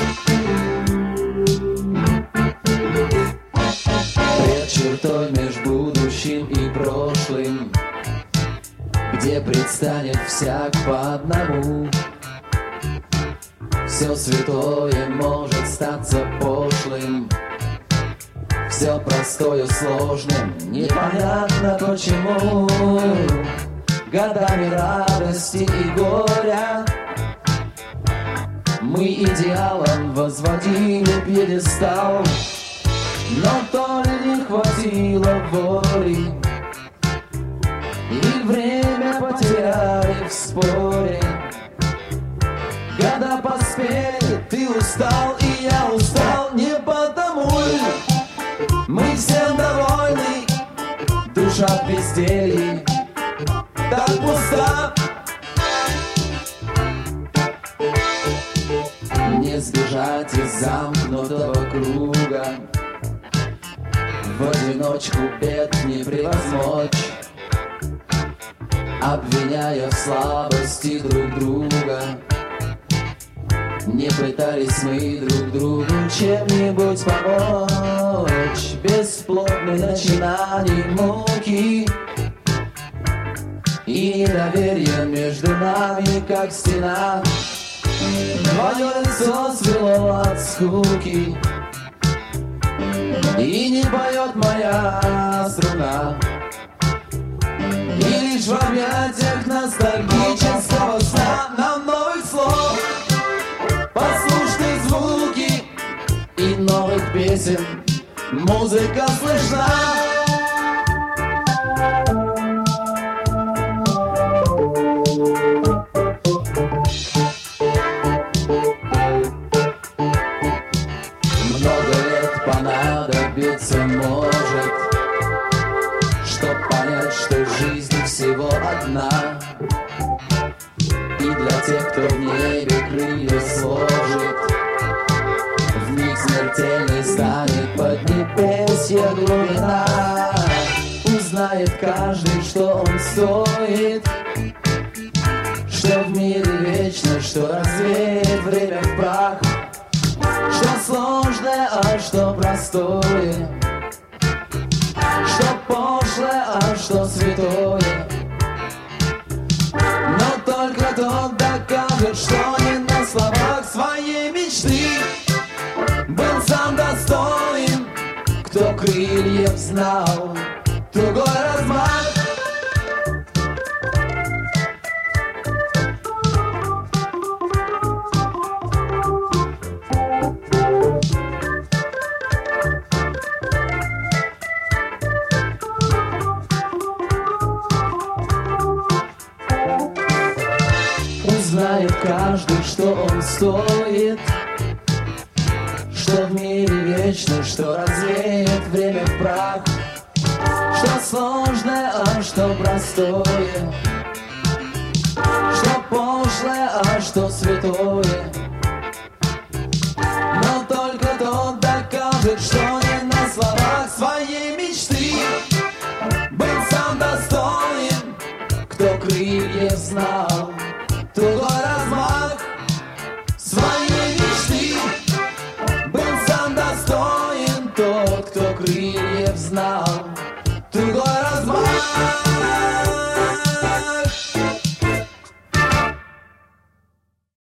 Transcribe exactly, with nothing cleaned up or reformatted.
Пред чертой меж будущим и прошлым, где предстанет всяк по одному, все святое может статься пошлым, все простое сложным, непонятно почему. Годами радости и горя мы идеалом возводили пьедестал, но то ли не хватило воли, и время потеряли в споре. Года поспели, ты устал, и я устал, не потому ли мы всем довольны, душа в безделье так пуста. Не сбежать из замкнутого круга, в одиночку бед не превозмочь, обвиняя в слабости друг друга. Не пытались мы друг другу чем-нибудь помочь, бесплодны начинаний муки, и недоверие между нами, как стена. Твое лицо свело от скуки, и не поет моя струна, и лишь в объятиях ностальгического сна нам новых слов, послушные звуки и новых песен музыка слышна. Понадобится, может, чтоб понять, что жизнь всего одна, и для тех, кто в небе крылья сложит, в них смертельной станет поднебесье глубина. Узнает каждый, что он стоит, что в мире вечно, что развеет время в прах, что сложное, а что простое, что пошлое, а что святое. Но только тот докажет, что не на словах своей мечты был сам достоин, кто крыльев знал другой размах. Знает каждый, что он стоит, что в мире вечно, что развеет время в прах, что сложное, а что простое, что пошлое, а что святое. Но только тот докажет, что не на словах своей мечты был сам достоин, кто крыльев знал другой размах своей мечты. Был сам достоин тот, кто крыльев знал